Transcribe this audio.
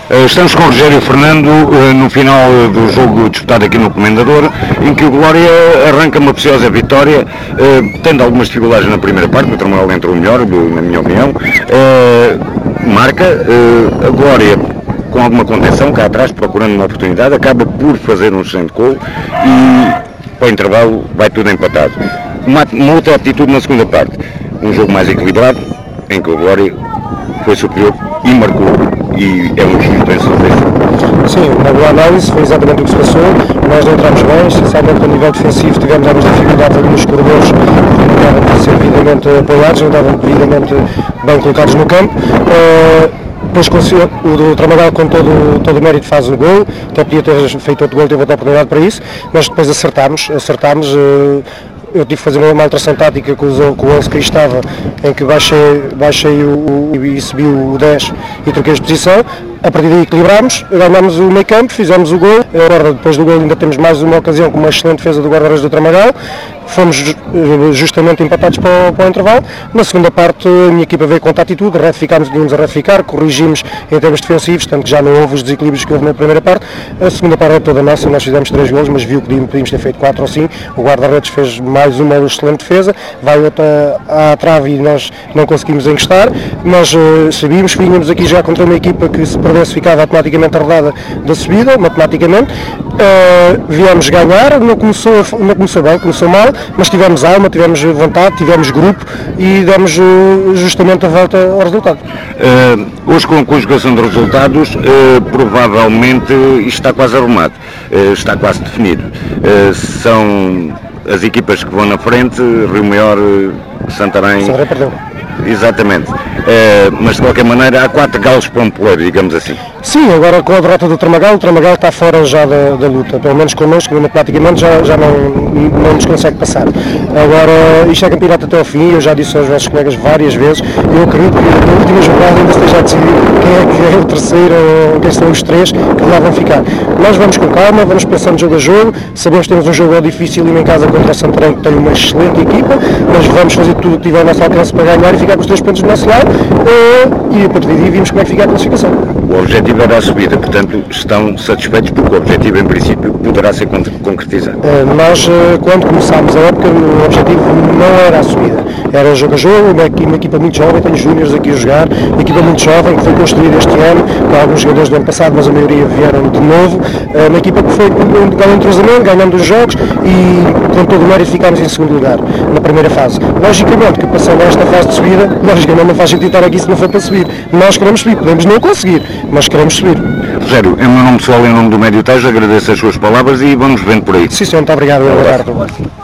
Estamos com o Rogério Fernando no final do jogo disputado aqui no Comendador, em que o Glória arranca uma preciosa vitória, tendo algumas dificuldades na primeira parte, o Tramagal entrou melhor, na minha opinião, marca, a Glória com alguma contenção cá atrás, procurando uma oportunidade, acaba por fazer um excelente gol e para o intervalo vai tudo empatado. Uma outra atitude na segunda parte, um jogo mais equilibrado, em que o Glória foi superior e marcou, e é um dos motores desse. Sim, uma boa análise, foi exatamente o que se passou. Nós não entramos bem, sinceramente, a nível defensivo tivemos algumas dificuldades ali nos corredores, que não estavam a ser devidamente apoiados, não estavam devidamente bem colocados no campo. Depois o Tramagal com todo o mérito faz o gol, até podia ter feito outro gol, teve outra oportunidade para isso, mas depois acertámos. Eu tive que fazer uma alteração tática com o 11 que estava, em que baixei e subi o 10 e troquei de posição. A partir daí equilibrámos, ganhámos o meio campo, fizemos o gol. Agora, depois do gol ainda temos mais uma ocasião com uma excelente defesa do guarda-redes do Tramagal. Fomos justamente empatados para o intervalo. Na segunda parte a minha equipa veio com outra atitude, tínhamos a retificar, corrigimos em termos defensivos, tanto que já não houve os desequilíbrios que houve na primeira parte. A segunda parte é toda nossa, nós fizemos 3 golos, mas viu que podíamos ter feito 4 ou 5. O guarda-redes fez mais uma excelente defesa, vai outra à trave e nós não conseguimos encostar. Nós sabíamos que vínhamos aqui já contra uma equipa que se perdesse ficava automaticamente a rodada da subida, matematicamente. Viemos ganhar, não começou bem, começou mal, mas tivemos alma, tivemos vontade, tivemos grupo e demos justamente a volta ao resultado. Hoje, com a conjugação de resultados, provavelmente isto está quase arrumado, está quase definido. São as equipas que vão na frente, Rio Maior, Santarém. Santarém perdeu. Exatamente, mas de qualquer maneira há 4 galos para um poleiro, digamos assim. Sim, agora com a derrota do Tramagal, o Tramagal está fora já da luta, pelo menos connosco, matematicamente já não nos consegue passar. Agora, isto é campeonato até ao fim, eu já disse aos nossos colegas várias vezes, eu acredito que na última jornada ainda esteja a decidir quem é o terceiro ou quem são os 3 que lá vão ficar. Nós vamos com calma, vamos pensando jogo a jogo, sabemos que temos um jogo difícil em casa contra o Santarém, que tem uma excelente equipa, mas vamos fazer tudo o que tiver ao nosso alcance para ganhar e ficar com os 3 pontos do nosso lado, e a partir daí vimos como é que fica a classificação. O objetivo era a subida, portanto estão satisfeitos porque o objetivo em princípio poderá ser concretizado. Nós, quando começámos a época, o objetivo não era a subida, era jogo a jogo, uma equipa muito jovem, tenho júniores aqui a jogar, uma equipa muito jovem que foi construída este ano, com alguns jogadores do ano passado, mas a maioria vieram de novo, uma equipa que foi com entrosamento, ganhando os jogos e com todo o mérito ficámos em segundo lugar na primeira fase. Logicamente que passando esta fase de subida, logicamente não faz sentido estar aqui se não for para subir. Nós queremos subir, podemos não conseguir, mas queremos subir. Rogério, em meu nome pessoal e em nome do Médio Tejo, agradeço as suas palavras e vamos vendo por aí. Sim, senhor, muito obrigado.